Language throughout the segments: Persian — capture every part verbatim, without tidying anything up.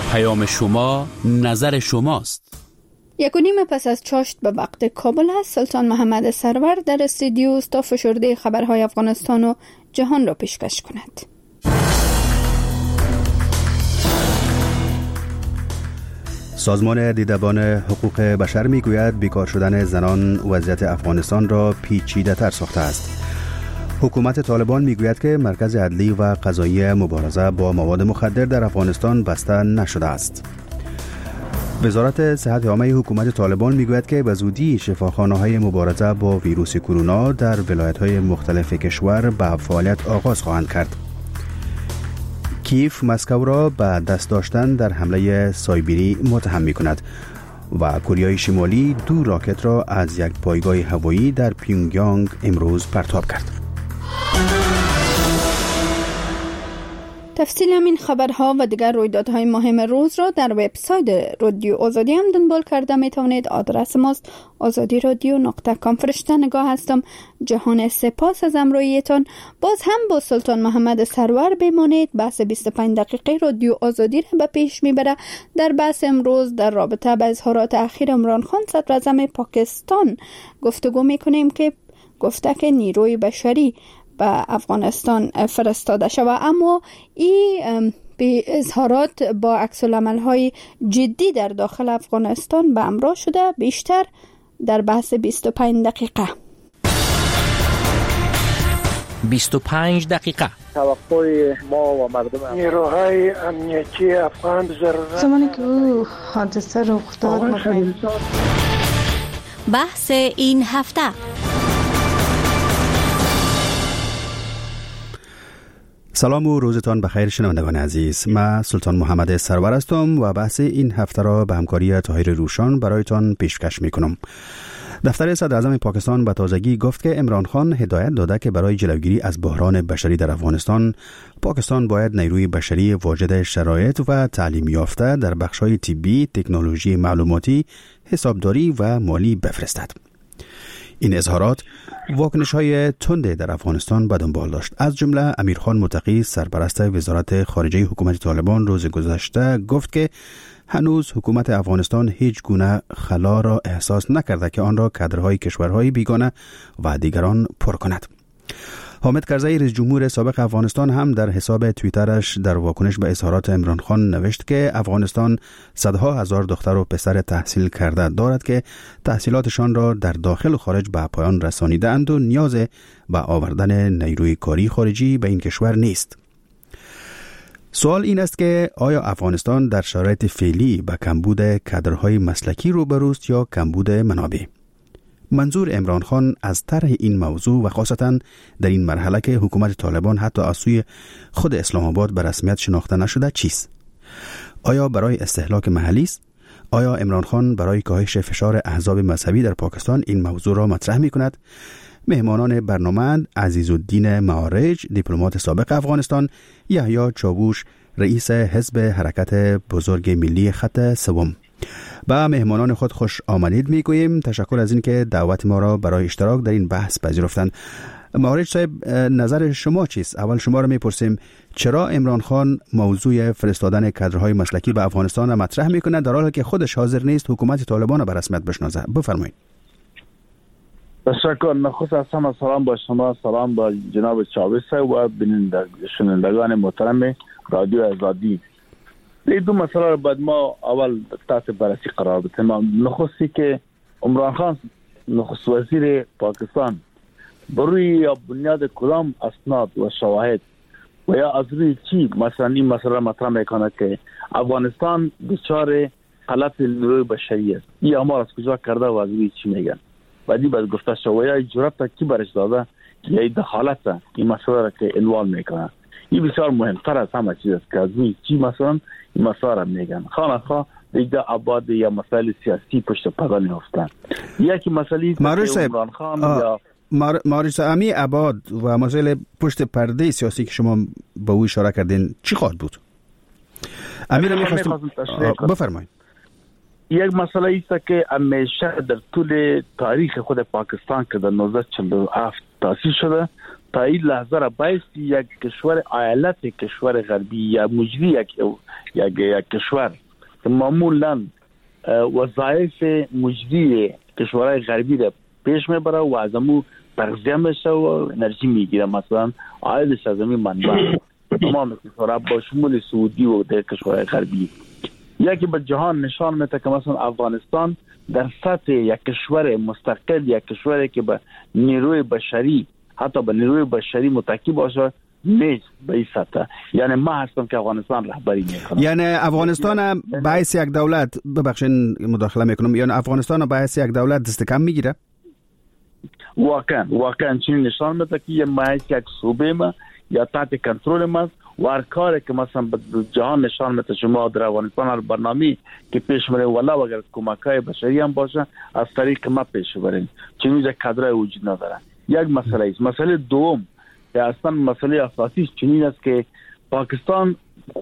پیام شما، نظر شماست. یک و نیم پس از چاشت به وقت کابل است. سلطان محمد سرور در استودیو است تا فشرده خبرهای افغانستان و جهان را پیشکش کند. سازمان دیدبان حقوق بشر میگوید بیکار شدن زنان وضعیت افغانستان را پیچیده تر ساخته است. حکومت طالبان میگوید که مرکز عدلی و قضایی مبارزه با مواد مخدر در افغانستان بسته نشده است. وزارت صحت عامه حکومت طالبان میگوید که به زودی شفاخانه‌های مبارزه با ویروس کرونا در ولایت‌های مختلف کشور به فعالیت آغاز خواهند کرد. کیف مسکو را به دست داشتن در حمله سایبری متهم می‌کند و کره شمالی دو راکت را از یک پایگاه هوایی در پیونگیانگ امروز پرتاب کرد. تفصیل همین خبرها و دیگر رویدادهای مهم روز را در وبسایت رادیو آزادی هم دنبال کرده می توانید. آدرس ماست آزادی رادیو نقطه کام. فرشته نگاه هستم. جهان سپاس از همراهیتان. باز هم با سلطان محمد سرور بمانید. بحث بیست و پنج دقیقه رادیو آزادی را به پیش میبره. در بحث امروز در رابطه با اظهارات اخیر عمران خان صدر اعظم پاکستان گفتگو میکنیم که گفته که نیروی بشری به افغانستان فرستاده شود، اما این به اظهارات با عکس العمل‌های جدی در داخل افغانستان به همراه شده. بیشتر در بحث بیست و پنج دقیقه. بیست و پنج دقیقه. توقع ما و مردم نیروهای امنیتی افغان ضرورت زمانی که او حادثه رخ داد بحث این هفته. سلام و روزتان بخیر شنوندگان عزیز. من سلطان محمد سرور هستم و بحث این هفته را به همکاری طاهر روشان برایتان پیشکش میکنم. دفتر صدر اعظم پاکستان به تازگی گفت که عمران خان هدایت داده که برای جلوگیری از بحران بشری در افغانستان، پاکستان باید نیروی بشری واجد شرایط و تعلیم یافته در بخش‌های طبی، تکنولوژی معلوماتی، حسابداری و مالی بفرستد. این اظهارات واکنش‌های تند در افغانستان به دنبال داشت. از جمله امیرخان متقی سرپرست وزارت خارجه حکومت طالبان روز گذشته گفت که هنوز حکومت افغانستان هیچ گونه خلا را احساس نکرده که آن را کادرهای کشورهای بیگانه و دیگران پر کند. حامد کرزی رئیس جمهور سابق افغانستان هم در حساب توییترش در واکنش به اظهارات عمران خان نوشت که افغانستان صدها هزار دختر و پسر تحصیل کرده دارد که تحصیلاتشان را در داخل و خارج به پایان رسانیدند و نیاز به آوردن نیروی کاری خارجی به این کشور نیست. سوال این است که آیا افغانستان در شرایط فعلی به کمبود کادرهای مسلکی روبروست یا کمبود منابع؟ منظور عمران خان از طرح این موضوع و خاصتا در این مرحله که حکومت طالبان حتی از سوی خود اسلام آباد به رسمیت شناخته نشده چیست؟ آیا برای استهلاک محلی است؟ آیا عمران خان برای کاهش فشار احزاب مذهبی در پاکستان این موضوع را مطرح می کند؟ مهمانان برنامه عزیزالدین معارج، دیپلمات سابق افغانستان، یحیی چاووش، رئیس حزب حرکت بزرگ ملی خط سوم. با مهمانان خود خوش آمدید میگوییم. تشکر از این که دعوت ما را برای اشتراک در این بحث پذیرفتند. معارج صاحب، نظر شما چیست؟ اول شما را میپرسیم چرا عمران خان موضوع فرستادن کادرهای مسلکی به افغانستان را مطرح میکنه در حالی که خودش حاضر نیست حکومت طالبان را به رسمیت بشناسه؟ بفرمایید. تشکر. نخست از همه سلام با شما، سلام با جناب چاوش صاحب و شنوندگان محترم رادیو آزادی. این دو مسئله را باید ما اول تحت بررسی قرار بدیم. نخستی که عمران خان نخست وزیر پاکستان بروی یا بنیاد کدام اسناد و شواهد و یا از روی چی مثلا این مسئله مطرح میکنه که افغانستان دچار حالت نیروی بشری است؟ این امر از کجا کرده و از روی چی میگن؟ بعدی باید گفته شد و یا جرأت کی برش داده که یا دخالت این مسئله را که انوال میکنه؟ این بسیار مهمتر از همه چیز است که از روی چی مثلا این مسئله را میگن. خانخواه دیگه آباد یا مسائل سیاسی پشت پرده میافتن. یکی مسئله عمران خان یا معارج صاحب، امی آباد و مسائل پشت پرده سیاسی که شما به او اشاره کردین چی خواهد بود؟ امیر میخواستم بفرمایید. یک مسئله است که همیشه در طول تاریخ خود پاکستان که در نوزده چهل و هفت تأسیس شده تا این لحظه را بایستی یک کشور ایالت کشور غربی یا مجری یک یک یک کشور که معمولا وظایف مجری کشورهای غربی را پیش میبره و از امو تغذیه میشه و انرژی میگیره، مثلا عایدش از این منبع تمام کشورها با شمول سعودی و در کشورهای غربی یکی به جهان نشان میده که مثلا افغانستان در سطح یک کشور مستقل، یک کشوری که به نیروی بشری حتی به نیروی بشری متکی باشه نیست به این سطح. یعنی ما هستم که افغانستان رهبری میکنم. یعنی افغانستان باعث یک دولت، ببخشید مداخله میکنم، یعنی افغانستان باعث یک دولت دست کم میگیره؟ واقعا واقعا چنین نشان میده که یه محیط یک صوبه ما یا تحت کنترل ما و هر کاری که مثلا به جهان نشان میده شما در افغانستان هر برنامه‌ای که پیش میره ولی اگر کمک‌های بشری هم باشه از طریق ما پیش بریم، چنین یک کادر وجود نداره. یک مسئله است. مسئله دوم که اصلا مسئله اساسی چنین است که پاکستان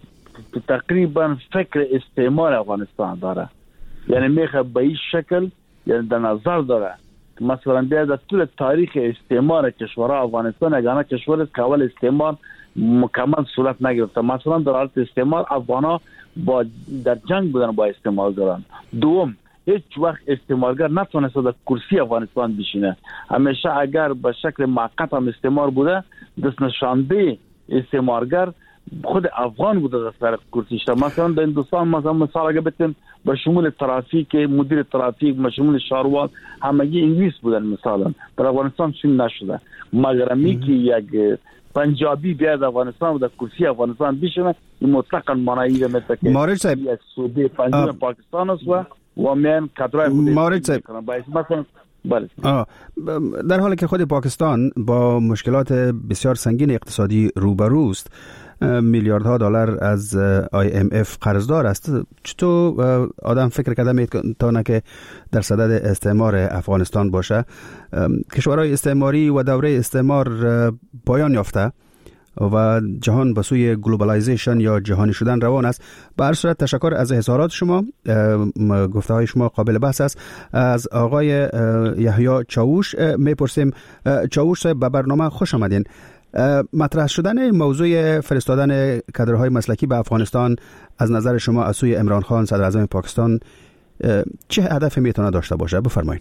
تقریبا فکر استعمار افغانستان داره، یعنی میخواد به این شکل یعنی در نظر داره که مثلا بیا در طول تاریخ استعمار کشورها افغانستان یگانه کشور است که اول استعمار مکمل صورت نگرفته. مثلا در حالت استعمار افغانها با در جنگ بودن با استعمارگران. دوم هیچ وقت استعمارگر نتونسته در کرسی افغانستان بشینه، همیشه اگر به شکل موقت هم استعمار بوده دست نشانده استعمارگر خود افغان بوده در سر کرسیش. مثلا در هندوستان مثلا مثال اگه بتیم به شمول ترافیک مدیر ترافیک به شمول شاروال همگی انگلیس بودن مثلا. در افغانستان چون نشده مگر امی که یک پنجابی بیاد افغانستان و در کرسی افغانستان بشینه این مطلقاً معنی را میده که مارج صاحب یک صوبه پنجم پاکستان است و و من کادرای مارج صاحب مثلا بله در حالی که خود پاکستان با مشکلات بسیار سنگین اقتصادی روبروست، میلیاردها دلار از آی ام اف قرضدار است، چطور آدم فکر کرده میتونه که در صدد استعمار افغانستان باشه؟ کشورهای استعماری و دوره استعمار پایان یافته و جهان به سوی گلوبالایزیشن یا جهانی شدن روان است. به هر صورت تشکر از اظهارات شما، گفته های شما قابل بحث است. از آقای یحیی چاوش میپرسیم. چاوش صاحب به برنامه خوش آمدین. مطرح شدن موضوع فرستادن کادرهای مسلکی به افغانستان از نظر شما از سوی عمران خان صدر اعظم پاکستان چه هدفی میتونه داشته باشه؟ بفرمایید.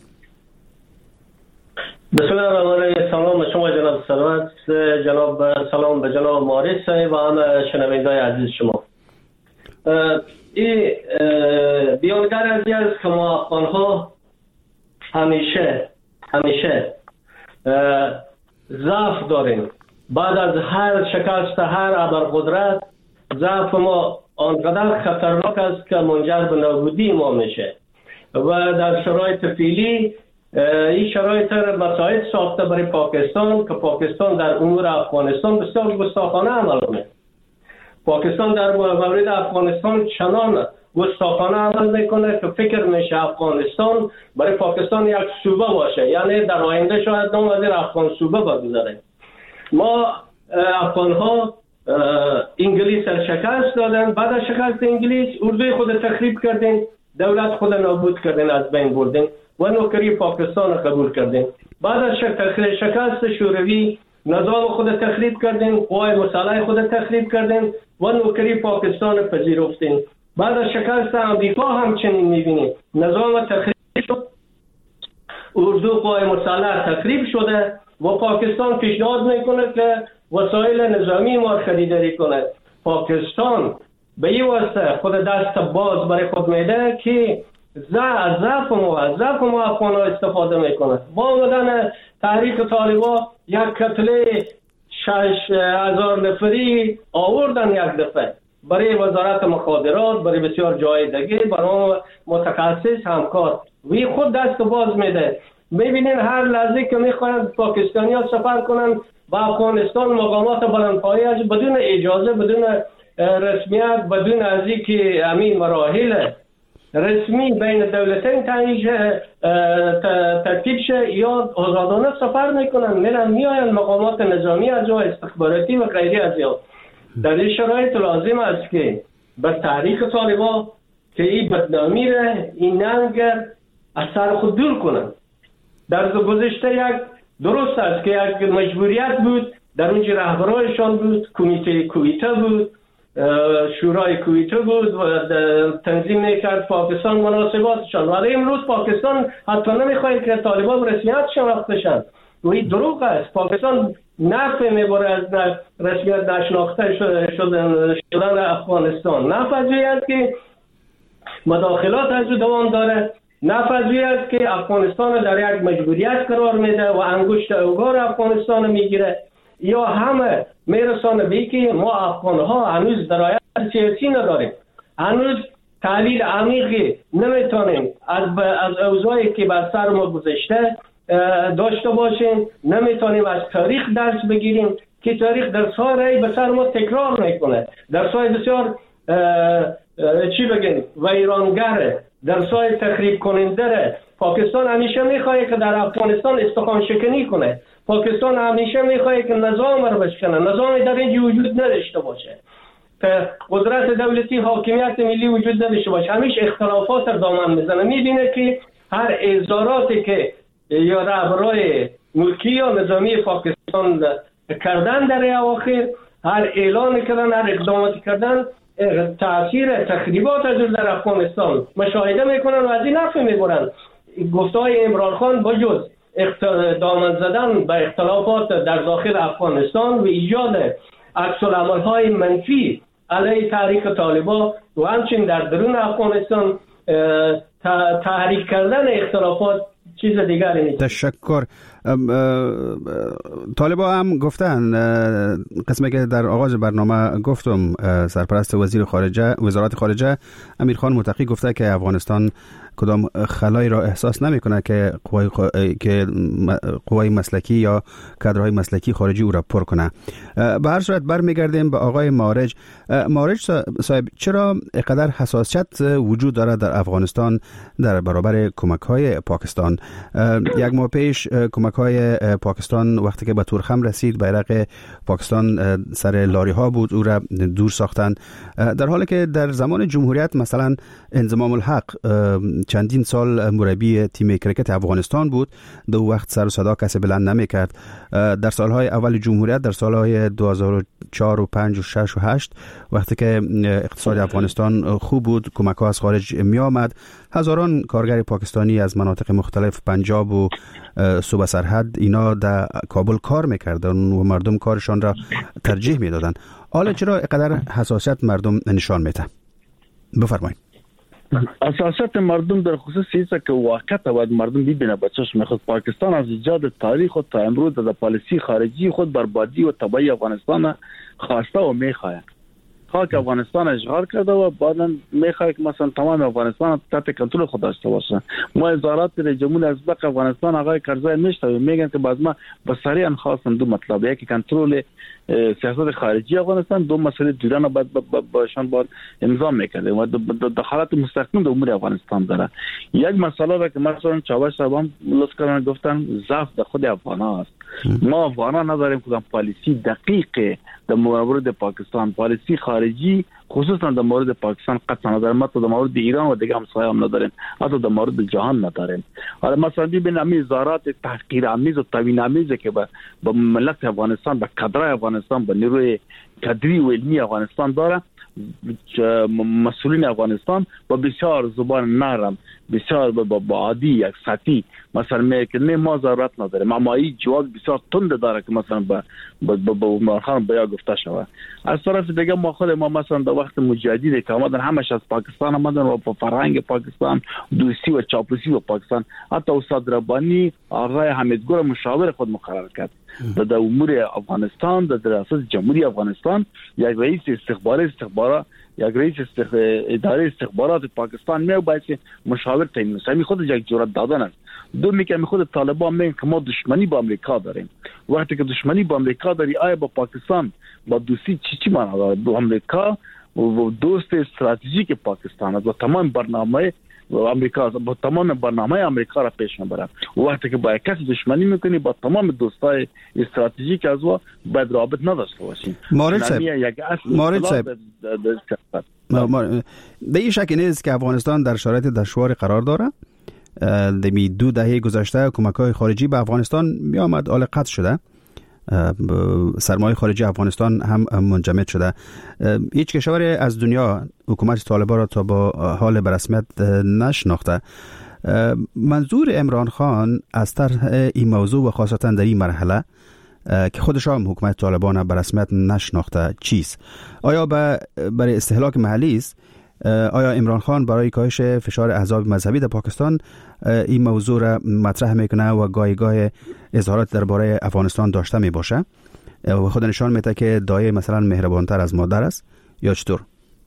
بسم الله الرحمن الرحیم. سلام به شما جناب سلامت، جناب سلام به جناب مارج صاحب و همه شنوندگان عزیز شما. این بیانگر از است که ما افغان‌ها همیشه همیشه ضعف داریم. بعد از هر شکست هر ابرقدرت ضعف ما آنقدر خطرناک است که منجر به نابودی ما میشه و در شرایط فعلی این شرایط مساعد ساخته برای پاکستان که پاکستان در امور افغانستان بسیار گستاخانه عمل کنه. پاکستان در مورد افغانستان چنان گستاخانه عمل میکنه که فکر میشه افغانستان برای پاکستان یک صوبه باشه، یعنی در آینده شاید نام از افغان صوبه بگذاره. ما افغان ها انگلیس شکست دادن، بعد از شکست انگلیس اردوی خود تخریب کردین، دولت خود نابود کردین، از بین بردین و نوکری پاکستان قبول کردین. بعد از شکست شوروی نظام خود تخریب کردین، قوای مسلح خود تخریب کردین و نوکری پاکستان پذیرفتین. بعد از شکست امریکا همچنین میبینید نظام تخریب شد، اردو قوای مسلح تخریب شده و پاکستان پیشنهاد میکنه که وسایل نظامی ما خریداری کنه. پاکستان به این واسطه خود دست باز برای خود میده که ضعف ما از ضعف ما افغان‌ها استفاده میکنه. با آمدن تحریک طالبان یک کتله شش هزار نفری آوردن یک دفعه برای وزارت مخابرات، برای بسیار جای دیگه، برای متخصص همکار وی خود دست باز میده. میبینین هر لحظه که میخواهند پاکستانی ها سفر کنن با افغانستان مقامات بلندپایه بدون اجازه، بدون رسمیت، بدون از اینکه امین مراحل رسمی بین دولتین ترتیب شه یا آزادانه سفر میکنن، میرن میاین مقامات نظامی از جا استخباراتی و غیری از جا. در این شرایط لازم است که به تحریک طالبان که این بدنامی را این ننگ از سر خود دور کنن. در گذشته یک درست است که یک مجبوریت بود در اونجا رهبرایشان بود، کمیته کویته بود، شورای کویته بود و تنظیم میکرد پاکستان مناسباتشان. ولی امروز پاکستان حتی نمیخواهد که طالبان رسمیت شناخته شد و این دروغ است. پاکستان نفع میبره از رسمیت نشناخته شدن, شدن افغانستان. نفع است که مداخلات از دوام داره، نفع است که افغانستان در یک مجبوریت قرار میده و انگشت اوگار افغانستان میگیره، یا همه میرسانه به که ما افغانها هنوز درایت سیاسی نداریم، هنوز تحلیل عمیقی نمیتونیم از از اوضاعی که بر سر ما گذشته داشته باشیم، نمیتونیم از تاریخ درس بگیریم که تاریخ درس‌های به سر ما تکرار میکنه، درس‌های بسیار چی بگیم ویرانگره، درس‌های تخریب کننده. پاکستان همیشه میخواد که در افغانستان استخوان شکنی کنه، پاکستان همیشه میخواد که نظام رو بشکنه، نظامی در اینجا وجود نداشته باشه، قدرت دولتی حاکمیت ملی وجود نداشته باشه، همیشه اختلافات رو دامن میزنه. میبینه که هر اظهاراتی که یا رهبرای ملکی یا نظامی پاکستان کردن در اواخر، هر اعلان کردن، هر اقداماتی کردن، تاثیر تخریبات از در افغانستان مشاهده میکنن و از این نفع میبرن. گفته های عمران خان بجز دامن زدن به اختلافات در داخل افغانستان و ایجاد عکس العمل های منفی علیه تحریک طالبان و همچنین در درون افغانستان تحریک کردن اختلافات چیز دیگری نیست. تشکر. طالبان هم گفتن، قسمی که در آغاز برنامه گفتم، سرپرست وزیر خارجه وزارت خارجه امیرخان متقی گفته که افغانستان کدام خلایی را احساس نمیکنه که قوای خ... که قوای مسلکی یا کادرهای مسلکی خارجی او را پر کنه. به هر صورت برمیگردیم به آقای مارج. مارج صاحب، چرا اینقدر حساسیت وجود داره در افغانستان در برابر کمک‌های پاکستان؟ یک ماه پیش کمک‌های پاکستان وقتی که به تورخم رسید، بیرق پاکستان سر لاری ها بود، او را دور ساختند، در حالی که در زمان جمهوریت مثلا انضمام الحق چندین سال مربی تیم کرکت افغانستان بود، دو وقت سر و صدا کسی بلند نمی کرد. در سالهای اول جمهوریت، در سالهای دو هزار و چهار و پنج و شش و هشت وقتی که اقتصاد افغانستان خوب بود، کمک ها از خارج می آمد، هزاران کارگر پاکستانی از مناطق مختلف پنجاب و صوبه سرحد اینا در کابل کار میکردن و مردم کارشان را ترجیح میدادن. حالا چرا اینقدر حساسیت مردم نشان میده؟ بفرمایید. اساسات مردم در خصوص چیزی که واقعا باید مردم ببینه به چشم خود. پاکستان از ایجاد تاریخ و تا امروز در پالیسی خارجی خود بربادی و تباهی افغانستان خواسته و میخواد. خاک افغانستان اشغال کرده و بعدا میخواد که مثلا تمام افغانستان تحت کنترل خود داشته باشه. ما وزارت رئیس جمهور ازبق افغانستان آقای کرزی میشته میگن که باز ما به سریع خواستن دو مطلب، یکی کنترل سیاست خارجی افغانستان، دو مسئله دیران بعد باشان باید انظام میکرده و دخالت مستقیم در امور افغانستان داره. یک مسئله را که مثلا چاوش صاحب هم لطف کردن گفتن ضعف در خود افغان‌ها است. ما افغان‌ها نداریم کدام پالیسی دقیق در مورد پاکستان، پالیسی خارجی خصوصا در مورد پاکستان قطعا نداریم، حتی در مورد ایران و دیگه همسایه هم نداریم، حتی در مورد جهان نداریم. حالا مثلا ببین همین اظهارات تحقیرآمیز و توهین‌آمیزی که به ملت افغانستان، به کادرای افغانستان، به نیروی کادری و علمی افغانستان داره، مسئولین افغانستان با بسیار زبان نرم، بسیار با عادی یک سطحی مثلا میگه نه ما ضرورت نداره، اما این جواب بسیار تند داره که مثلا به به عمران خان بیا گفته شود. از طرف دیگه ما خود ما مثلا در وقت مجاهدین که آمدن همش از پاکستان آمدن و با فرهنگ پاکستان، دوستی و چاپلوسی و پاکستان، حتی استاد ربانی آقای حمیدگور مشاور خود مقرر کرد در امور افغانستان، در ریاست جمهوری افغانستان یک رئیس استخباری استخبارات یک رئیس استخ... اداره استخبارات پاکستان می باید که مشاور تعیین کنه. می خود یک جرأت دادن است. دو میگه می خود طالبان میگن که ما دشمنی با امریکا داریم. وقتی که دشمنی با امریکا داری، آیا با پاکستان با دوستی چی چی معنی داره؟ با امریکا و دوست استراتژیک پاکستان است و تمام برنامه و امریکا با تمام برنامه امریکا را پیش میبره. وقتی که با کسی دشمنی میکنی، با تمام دوستای استراتژیک از او باید رابط نداشته باشیم. مارد صاحب، مارد صاحب در این شک نیست که افغانستان در شرایط دشوار قرار داره. دمی دو دهه گذشته کمک‌های خارجی به افغانستان می آمد، حال قطع شده سرمایه خارجی افغانستان هم منجمد شده. هیچ کشوری از دنیا حکومت طالبان را تا با حال به رسمیت نشناخته. منظور عمران خان از طرح این موضوع و خاصتا در این مرحله که خودش هم حکومت طالبان به رسمیت نشناخته چیست؟ آیا برای استهلاک محلی است؟ آیا عمران خان برای کاهش فشار احزاب مذهبی در پاکستان این موضوع را مطرح میکنه و گاهی گاهی اظهارات درباره افغانستان داشته می باشه و خود نشان میده که دایه مثلا مهربانتر از مادر است یا چطور؟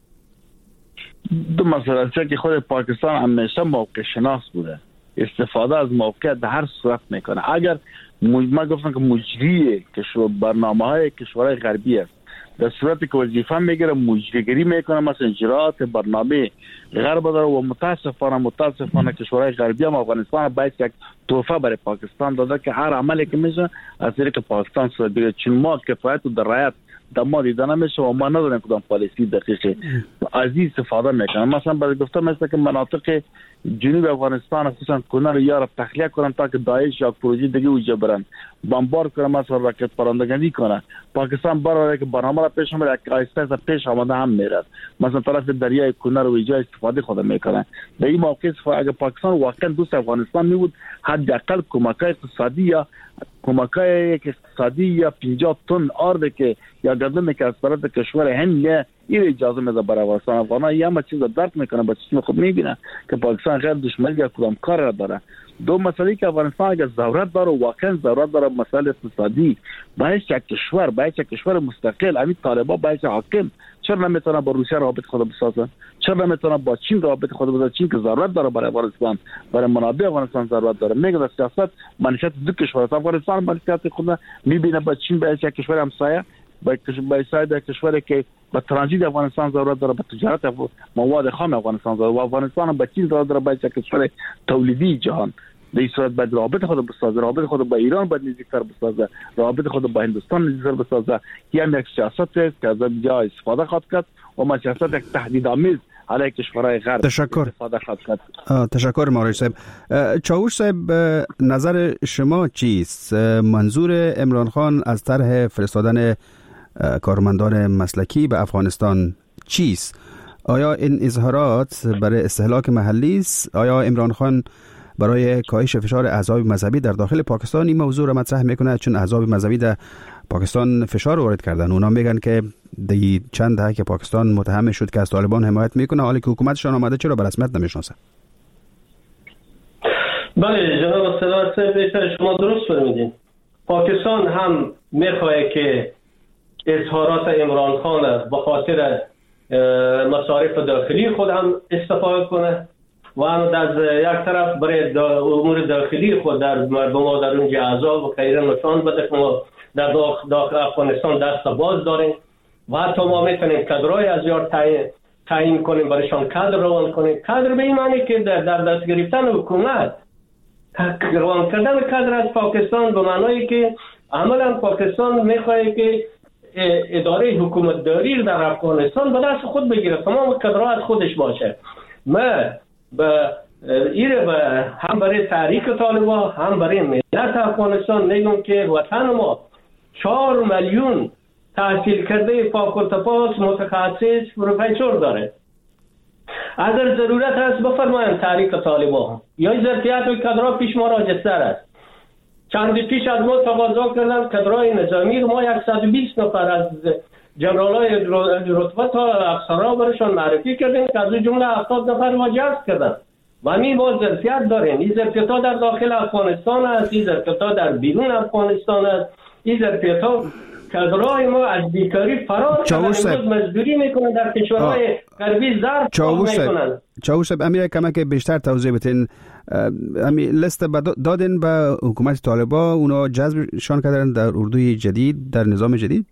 دو مسئله است که خود پاکستان همیشه موقع شناس بوده، استفاده از موقع در هر صورت میکنه. اگر ما گفتم که مجری کشور برنامه های کشورهای غربی است، در صورتی که وظیفه میگیره مجریگری میکنه، مثلا اجرات برنامه غرب داره و متاسفانه متاسفانه کشورهای غربی هم افغانستان باید یک تحفه برای پاکستان داده که هر عملی که میشه از طریق پاکستان صورت بگیره، چون ما کفایت و درایت در ما دیده نمیشه و ما نداریم کدام پالیسی دقیقی از این استفاده میکنن. مثلا برای گفتم مثلا که مناطق جنوب افغانستان خصوصا کنر یا تخلیه کنن تا که داعش یا پروژه دیگه اوجا برن بمبار کنن، مثلا راکت پراندگانی کنن. پاکستان برای که برنامه را پیش میبره که آیسته از پیش آمده هم میرد، مثلا طرف دریای کنر و ایجا استفاده خود میکنن. در این موقع اگه پاکستان واقعا دوست افغانستان میبود حداقل کمک‌های اقتصادی یا کمک‌های اقتصادی یا پنجاه تن آرد که یا گندم که از طرف کشور هند نه این اجازه میده برای افغانستان. افغانان یه همه چیز درک میکنه، با چشم خود میبینه که پاکستان غیر دشمنی یا کدام کار را داره. دو مسئله که افغانستان اگر ضرورت داره واقعا ضرورت داره مسائل اقتصادی، باید یک کشور باید یک کشور مستقل، همین طالبان باید حاکم چرا نمیتونه با روسیه رابطه خود بسازه؟ چرا نمیتونه با چین رابطه خود بسازه؟ چین که ضرورت داره برای افغانستان، برای منابع افغانستان ضرورت داره. میگه در سیاست منشأت دو کشور است. افغانستان منشأت خود میبینه با چین باید یک کشور همسایه، با کشور با کشوری که با ترانزیت افغانستان ضرورت داره، با تجارت مواد خام افغانستان ضرورت داره. افغانستان با چین ضرورت داره، باید یک کشور تولیدی جهان. در این صورت باید رابطه خود بسازه، رابطه خود با ایران باید نزدیکتر بسازه، رابطه خود با هندوستان نزدیکتر بسازه. یه هم یک سیاست است که از اینجا استفاده خواهد کرد و ما سیاست یک تهدیدآمیز علیه کشورهای غرب تشکر. استفاده خواهد کرد. تشکر مولوی صاحب. چاوش صاحب نظر شما چیست؟ منظور عمران خان از طرح فرستادن کارمندان مسلکی به افغانستان چیست؟ آیا این اظهارات برای استهلاک محلی است؟ آیا عمران خان برای کاهش فشار احزاب مذهبی در داخل پاکستان این موضوع را مطرح میکنه؟ چون احزاب مذهبی در پاکستان فشار وارد کردن. اونا میگن که دی چند دهه که پاکستان متهم شد که از طالبان حمایت میکنه، حالی که حکومتشان آمده چرا به رسمیت نمیشناسه؟ بله جناب صدر صاحب شما درست فرمودین. پاکستان هم میخواد که اظهارات عمران خان به خاطر مصارف داخلی خود هم استفاده کنه و از یک طرف برای امور داخلی خود در مردم ها در اونجا عذاب و غیره نشان بده که ما در داخل افغانستان دست باز داریم و حتی ما میتونیم کادرهای از یار تعیین تعیین کنیم، برایشان کادر روان کنیم. کادر به این معنی که در دست گرفتن حکومت، روان کردن کادر از پاکستان به معنی که عملا پاکستان میخواد که اداره حکومت داری در افغانستان به دست خود بگیره، تمام کادرها از خودش باشه. ما به ایره به هم برای تحریک طالبان هم برای ملت افغانستان میگم که وطن ما چهار میلیون تحصیل کرده پاک و تپاس متخصص پروفسور داره. اگر ضرورت هست بفرمایید تحریک طالبان یا ظرفیت و کادرها پیش ما راجستر است. چند پیش از ما تقاضا کردن کادرهای نظامی ما صد و بیست نفر از جنرالای رتبه تا افسرها برشان معرفی کردیم که از جمله هفتاد نفر ما جذب کردن و همین ما ظرفیت داریم. این ظرفیت ها در داخل افغانستان است، این ظرفیت ها در بیرون افغانستان است. این ظرفیت ها کادرهای ما از بیکاری فرار کردن، مزدوری میکنن در کشورهای غربی، ظرف میکنن. چاوش صاحب امیر کمک بیشتر توضیح بدین. امی لیست دادن به حکومت طالبان، اونا جذبشان کردن در اردوی جدید، در نظام جدید؟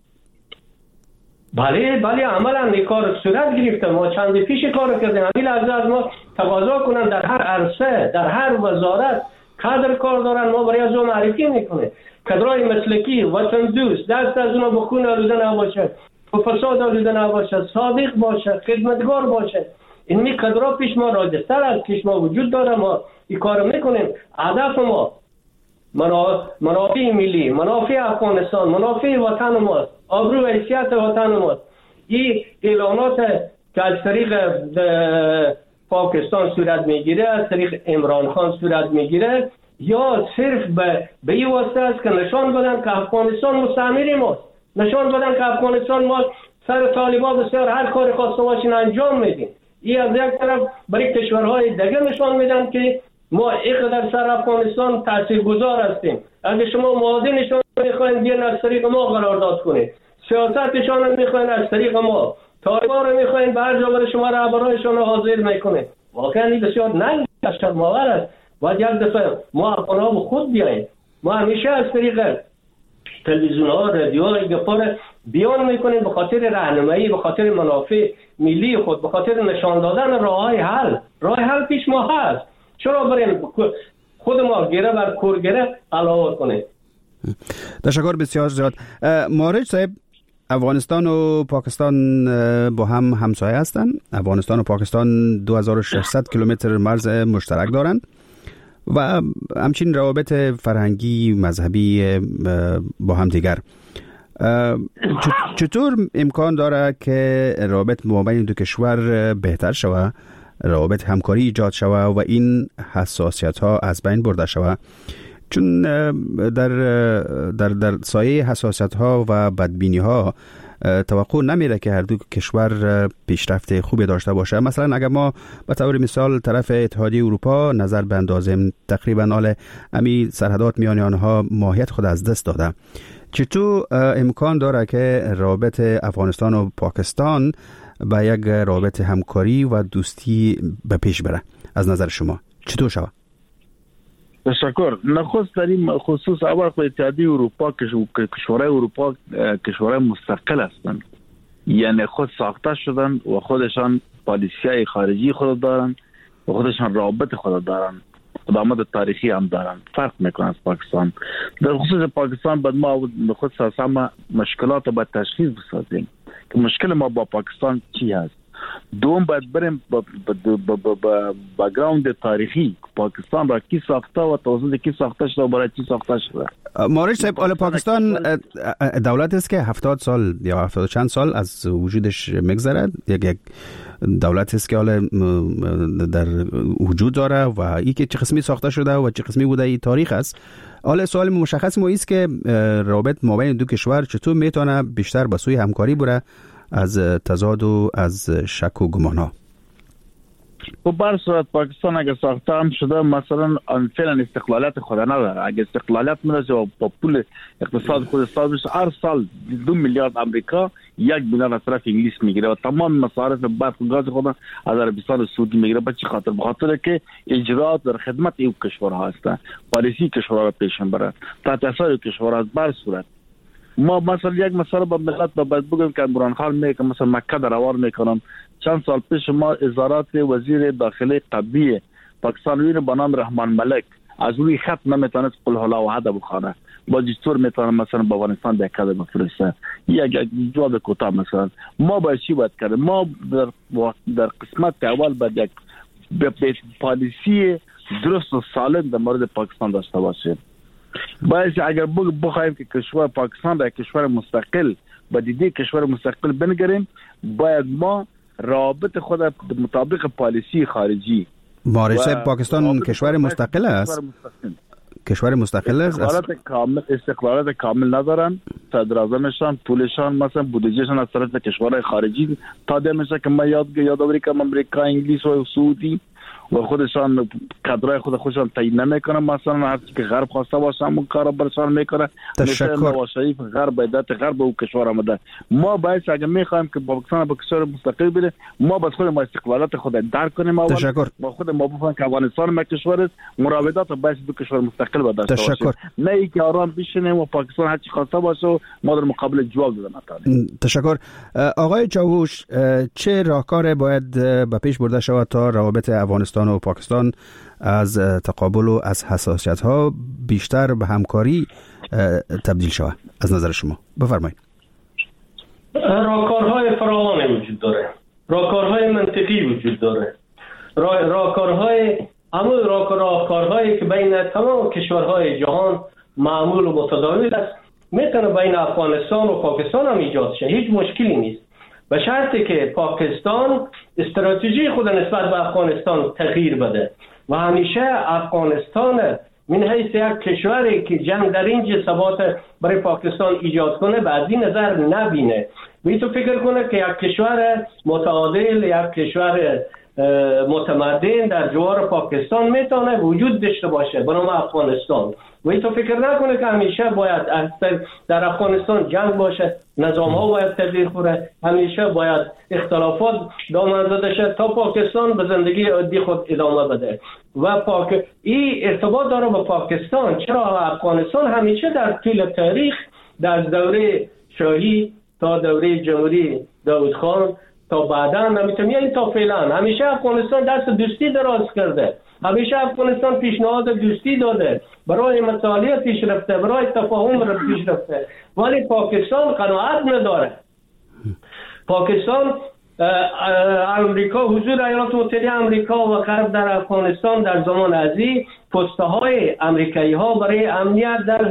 بله بله عملا این کار صورت گرفته. ما چند پیش کار کردیم. همین لحظه از ما تقاضا کنن در هر عرصه در هر وزارت کادر کار دارن، ما برای از اون معرفی میکنه. کادرهای مسلکی وطن دوست، دست از اونها بخون آلوده نباشه، فساد آلوده نباشه، صادق باشه، خدمتگار باشه. این می کادرها پیش ما راجستر از پیش ما وجود داره، ما این کار میکنیم. هدف ما منافع ملی، منافع افغانستان، منافع وطن ماست، آبرو و حیثیت وطن ماست. این اعلانات که از طریق پاکستان صورت میگیره، از طریق عمران خان صورت میگیره، یا صرف به به این واسطه است که نشان بدن که افغانستان مستعمره ماست، نشان بدن که افغانستان ما سر طالبان بسیار هر کار خواسته باشین انجام میدیم. این از یک طرف برای کشورهای دیگه نشان میدن که ما اینقدر سر افغانستان تاثیرگذار هستیم. اگه شما معادنشان میخواین بیان از طریق ما قرارداد کنید، سیاستشان میخواین از طریق ما، طالبان رو میخواین به هر جا بره شما رهبرانشان رو حاضر میکنید. واقعا این بسیار ننگ شرم‌آور است. باید یک دفعه ما افغان‌ها به خود بیاییم. ما همیشه از طریق تلویزیون‌ها، رادیوها گپار بیان میکنیم به خاطر راهنمایی، به خاطر منافع ملی خود، به خاطر نشان دادن راه‌های حل. راه حل پیش ما هست. چرا بریم خود ما گره بر کور گره علاوه کنیم؟ تشکر بسیار زیاد. مارج صاحب، افغانستان و پاکستان با هم همسایه هستند. افغانستان و پاکستان دو هزار و ششصد کیلومتر مرز مشترک دارند و همچنین روابط فرهنگی مذهبی با هم دیگر. چطور امکان داره که روابط مابین دو کشور بهتر شود، روابط همکاری ایجاد شود و این حساسیت ها از بین برده شود؟ چون در در در سایه حساسیت ها و بدبینی ها توقع نمیره که هر دو کشور پیشرفت خوبی داشته باشه. مثلا اگر ما به طور مثال طرف اتحادیه اروپا نظر بندازیم، تقریبا حال امی سرحدات میان آنها ماهیت خود از دست داده. چطور امکان داره که رابط افغانستان و پاکستان به یک رابط همکاری و دوستی به پیش بره؟ از نظر شما چطور شود؟ تشکر. نخست در این خصوص اول خود اتحادیه اروپا کشورهای اروپا کشورهای مستقل هستند، یعنی خود ساخته شدن و خودشان پالیسی خارجی خود دارن و خودشان رابط خود دارن، قدامت تاریخی هم دارن. فرق میکنه از پاکستان. در خصوص پاکستان باید ما خود ساسا مشکلات رو باید تشخیص بسازیم که مشکل ما با پاکستان چی هست. دوم باید بریم با بگراوند تاریخی پاکستان را کی ساخته و توسط کی ساخته شده و برای چی ساخته شده. مارج صاحب، حالا پاکستان دولت است که هفتاد سال یا هفتاد چند سال از وجودش میگذره، یک یک دولت است که حالا در وجود داره و این که چه قسمی ساخته شده و چه قسمی بوده این تاریخ است. حالا سوال مشخص ما است که رابط مابین دو کشور چطور میتونه بیشتر به سوی همکاری بره از تضاد و از شک و گمان ها؟ و بر صورت پاکستان اگر ساخته هم شده مثلا فعلا استقلالیت خود نداره. اگر استقلالیت میرسه و با پول اقتصاد خود استاد بشه، هر سال دو میلیارد امریکا یک میلیارد از طرف انگلیس میگیره و تمام مصارف برق و گاز خود از عربستان سعودی میگیره. به چه خاطر؟ به خاطر که اجرات در خدمت این کشورها هستند، پالیسی کشورها را پیش میبرند تحت اثر کشورها. بر صورت ما مثلا یک مثلا با ملت با باید بگم که عمران خان میگه مثلا مکه در روار میکنم. چند سال پیش ما ازارات وزیر داخلی قبلی پاکستان با نام رحمان ملک از روی خط نمیتونست قل هلا و حدا بخونه. با دستور میتونه مثلا با افغانستان به کده بفرسته. یک جواب کوتاه مثلا ما باید چی باید کرده؟ ما در در قسمت اول باید یک پالیسی درست و سالم در مورد پاکستان داشته باشیم. باید اگر بخوایم که کشور پاکستان را کشور مستقل با دیده کشور مستقل بنگریم، باید ما رابط خود مطابق پالیسی خارجی. مارج صاحب، پاکستان کشور مستقل است. کشور مستقل است. استقلالات کامل استقلالات کامل ندارن. صدراعظمشان پولشان مثلا بودجهشان از طرف کشورهای خارجی تادیه میشه که ما یاد یادآوری کنم امریکا، انگلیس و سعودی و خودشان کادرای خود خودشان تعیین نمیکنن. مثلا هر چی که غرب خواسته باشه همون کارا برشان میکنه. تشکر. نواز شریف غرب ایدات غرب و کشور آمده. ما باید اگه میخوایم که پاکستان به کشور مستقل بره، ما باید خود ما استقلالات خود درک کنیم. اول تشکر. با خود ما بفهمیم که افغانستان ما کشور است، مراودات باید دو کشور مستقل باشه. تشکر. نه اینکه آرام بشینیم و پاکستان هر چی خواسته باشه ما در مقابل جواب بدیم. تشکر. آقای چاوش، چه راهکار باید به پیش برده شود تا روابط افغانستان و پاکستان از تقابل و از حساسیت ها بیشتر به همکاری تبدیل شود از نظر شما؟ بفرمایید. راهکارهای فراوانی وجود داره، راهکارهای منطقی وجود داره، راهکارهای اما راهکارهایی که بین تمام کشورهای جهان معمول و متداول است میتونه بین افغانستان و پاکستان هم ایجاد شه. هیچ مشکلی نیست، به شرطی که پاکستان استراتژی خود نسبت به افغانستان تغییر بده و همیشه افغانستان من حیث یک کشوری که جنگ در اینجا ثبات برای پاکستان ایجاد کنه به از این نظر نبینه. می تو فکر کنه که یک کشور متعادل، یک کشور متمدن در جوار پاکستان میتونه وجود داشته باشه به نام افغانستان. و تو فکر نکنه که همیشه باید در افغانستان جنگ باشه، نظام ها باید تغییر کنه، همیشه باید اختلافات دامن زده شه تا پاکستان به زندگی عادی خود ادامه بده. و پاک این ارتباط داره با پاکستان. چرا افغانستان همیشه در طول تاریخ در دوره شاهی تا دوره جمهوری داود خان تا بعدا نمیتونم یعنی تا فعلا همیشه افغانستان دست دوستی دراز کرده، همیشه افغانستان پیشنهاد دوستی داده، برای مطالعه پیش رفته، برای تفاهم را پیش رفته، ولی پاکستان قناعت نداره. پاکستان امریکا، حضور ایالات متحده امریکا و غرب در افغانستان در زمان ازی پسته های امریکایی ها برای امنیت در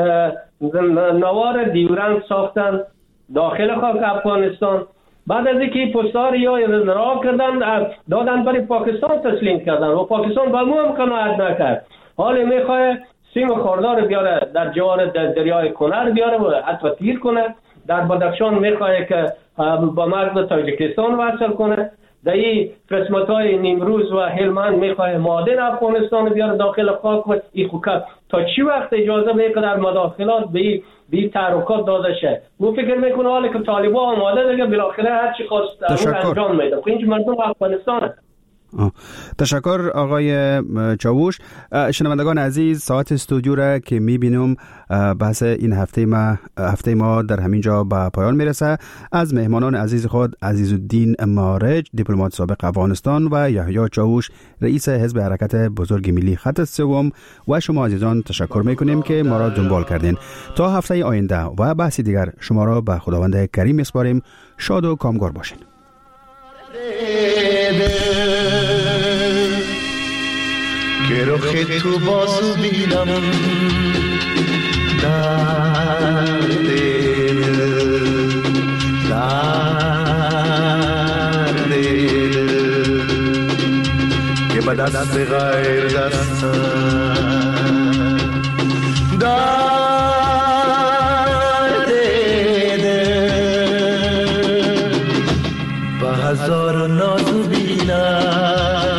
نوار دیورند ساختن داخل خاک افغانستان. بعد از اینکه پستار یا راه کردن دادن برای پاکستان تسلیم کردن و پاکستان با مو هم قناعت نکرد. حالا میخواه سیم خوردار بیاره در جوار دریای کنر بیاره و حتی تیر کنه. در بدخشان میخواه که با مرز تاجیکستان وصل کنه. در این قسمت های نیمروز و هلمند میخواه معادن افغانستان بیاره داخل خاک و این خوکت تا چی وقت اجازه به در مداخلات به این بی تحرکات داده شه. مو فکر میکنه حالا که طالبان آماده دیگه بالاخره هر چی خواست اون انجام میده. خب اینج مردم افغانستانه. تشکر آقای چاوش. شنوندگان عزیز، ساعت استودیو را که میبینم بحث این هفته ما هفته ما در همین جا به پایان میرسه. از مهمانان عزیز خود عزیزالدین مارج، دیپلمات سابق افغانستان، و یحیی چاوش، رئیس حزب حرکت بزرگ ملی خط سوم، و شما عزیزان تشکر میکنیم که ما را دنبال کردین. تا هفته آینده و بحثی دیگر شما را به خداوند کریم میسپاریم. شاد و کامگار باشین. که رخ تو بازو بینم در دل در دل که به دست غیر دستم در دل به هزار نازو بینم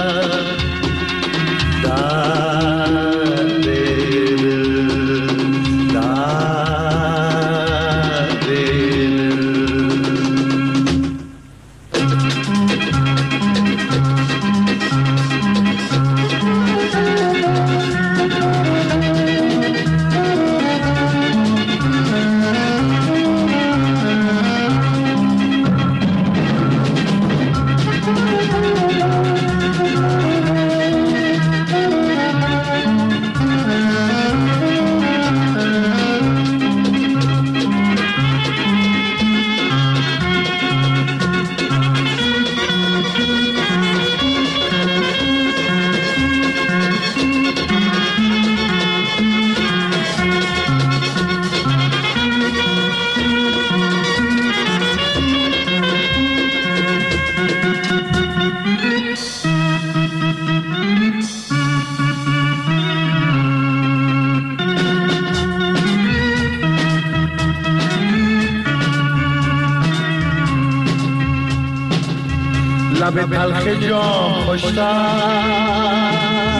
لب تلخ جام خوشتر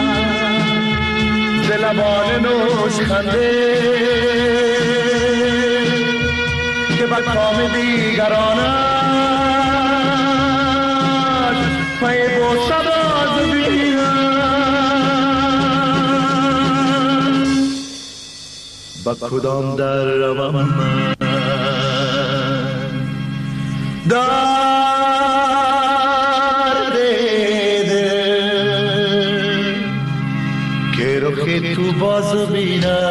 ز لبان نوش خنده که بر کام دیگرانش پی بوسه باز بینم با کدام در روم من تو باز بینم